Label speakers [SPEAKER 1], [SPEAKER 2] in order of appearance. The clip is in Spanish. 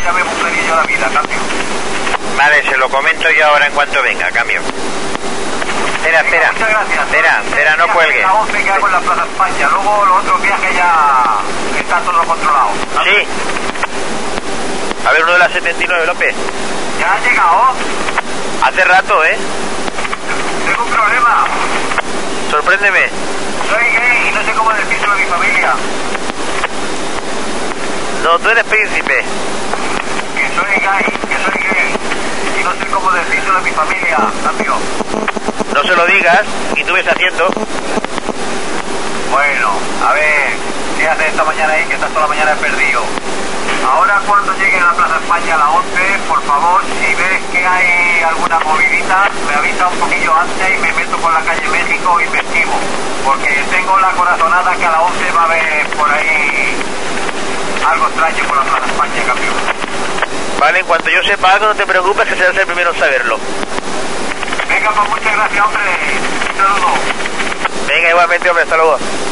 [SPEAKER 1] ya me buscaría yo la vida, cambio.
[SPEAKER 2] Vale, se lo comento yo ahora en cuanto venga, cambio. Espera,
[SPEAKER 1] Venga,
[SPEAKER 2] espera.
[SPEAKER 1] muchas gracias.
[SPEAKER 2] Espera, no cuelgue.
[SPEAKER 1] La 11 que hago en la Plaza España. Luego los otros viajes ya está todo controlado.
[SPEAKER 2] Sí. A ver, uno de las 79, López.
[SPEAKER 1] ¿Ya ha llegado?
[SPEAKER 2] Hace rato, ¿eh?
[SPEAKER 1] Tengo un problema.
[SPEAKER 2] Sorpréndeme.
[SPEAKER 1] Soy gay y no sé cómo decírselo a mi familia.
[SPEAKER 2] No, tú eres príncipe.
[SPEAKER 1] Que soy gay. Y no sé cómo decírselo a mi familia, cambio.
[SPEAKER 2] No se lo digas y tú ves haciendo.
[SPEAKER 1] Bueno, a ver, ¿qué haces esta mañana ahí? Que estás toda la mañana perdido. Ahora cuando llegue a la Plaza España a las 11, por favor, si ves que hay alguna movidita, me avisa un poquillo antes y me meto por la calle México e investigo. Porque tengo la corazonada que a las 11 va a haber por ahí algo extraño por la Plaza España, campeón.
[SPEAKER 2] Vale, en cuanto yo sepa algo, no te preocupes, que serás el primero en saberlo.
[SPEAKER 1] Venga, pues muchas gracias, hombre. Un saludo.
[SPEAKER 2] Venga, igualmente, hombre, hasta luego.